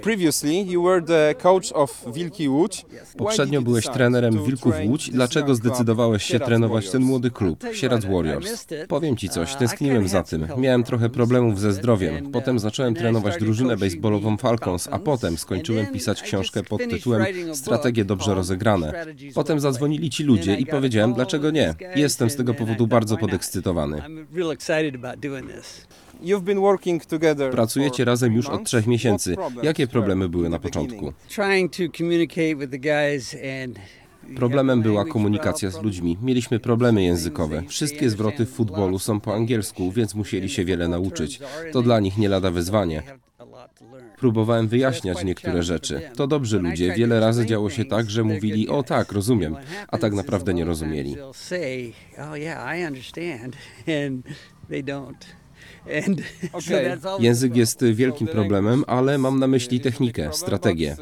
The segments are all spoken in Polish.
Previously you were the coach of Wilki Łódź. Poprzednio byłeś trenerem Wilków Łódź. Dlaczego zdecydowałeś się trenować ten młody klub, Sieradz Warriors? Powiem Ci coś, tęskniłem za tym. Miałem trochę problemów ze zdrowiem. Potem zacząłem trenować drużynę baseballową Falcons, a potem skończyłem pisać książkę pod tytułem Strategie dobrze rozegrane. Potem zadzwonili ci ludzie i powiedziałem, dlaczego nie. Jestem z tego powodu bardzo podekscytowany. Pracujecie razem już od 3 miesięcy. Jakie problemy były na początku? Problemem była komunikacja z ludźmi. Mieliśmy problemy językowe. Wszystkie zwroty w futbolu są po angielsku, więc musieli się wiele nauczyć. To dla nich nie lada wyzwanie. Próbowałem wyjaśniać niektóre rzeczy. To dobrzy ludzie. Wiele razy działo się tak, że mówili, o tak, rozumiem, a tak naprawdę nie rozumieli. Język jest wielkim problemem, ale mam na myśli technikę, strategię.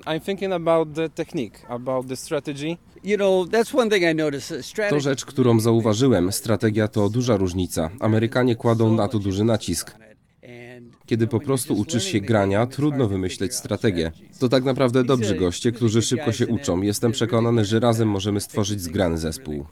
To rzecz, którą zauważyłem. Strategia to duża różnica. Amerykanie kładą na to duży nacisk. Kiedy po prostu uczysz się grania, trudno wymyśleć strategię. To tak naprawdę dobrzy goście, którzy szybko się uczą. Jestem przekonany, że razem możemy stworzyć zgrany zespół.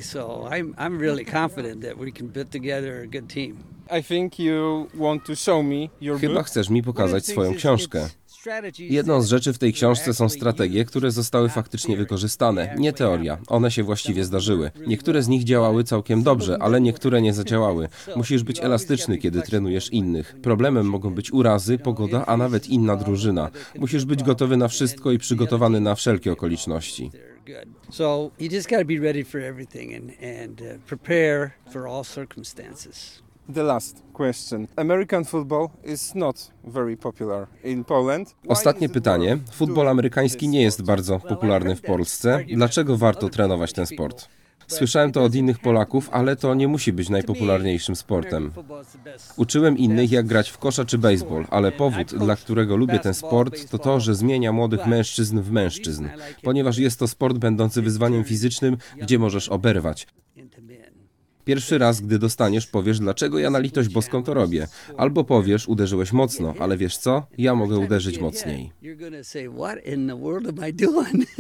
Chyba chcesz mi pokazać swoją książkę. Jedną z rzeczy w tej książce są strategie, które zostały faktycznie wykorzystane. Nie teoria. One się właściwie zdarzyły. Niektóre z nich działały całkiem dobrze, ale niektóre nie zadziałały. Musisz być elastyczny, kiedy trenujesz innych. Problemem mogą być urazy, pogoda, a nawet inna drużyna. Musisz być gotowy na wszystko i przygotowany na wszelkie okoliczności. So you just got to be ready for everything and prepare for all circumstances. The last question. American football is not very popular in Poland. Ostatnie pytanie. Futbol amerykański nie jest bardzo popularny w Polsce. Dlaczego warto trenować ten sport? Słyszałem to od innych Polaków, ale to nie musi być najpopularniejszym sportem. Uczyłem innych, jak grać w kosza czy baseball, ale powód, dla którego lubię ten sport, to to, że zmienia młodych mężczyzn w mężczyzn, ponieważ jest to sport będący wyzwaniem fizycznym, gdzie możesz oberwać. Pierwszy raz, gdy dostaniesz, powiesz, dlaczego ja na litość boską to robię. Albo powiesz, uderzyłeś mocno, ale wiesz co? Ja mogę uderzyć mocniej.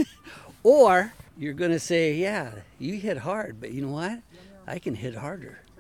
Or you're going to say, yeah, you hit hard, but you know what? I can hit harder.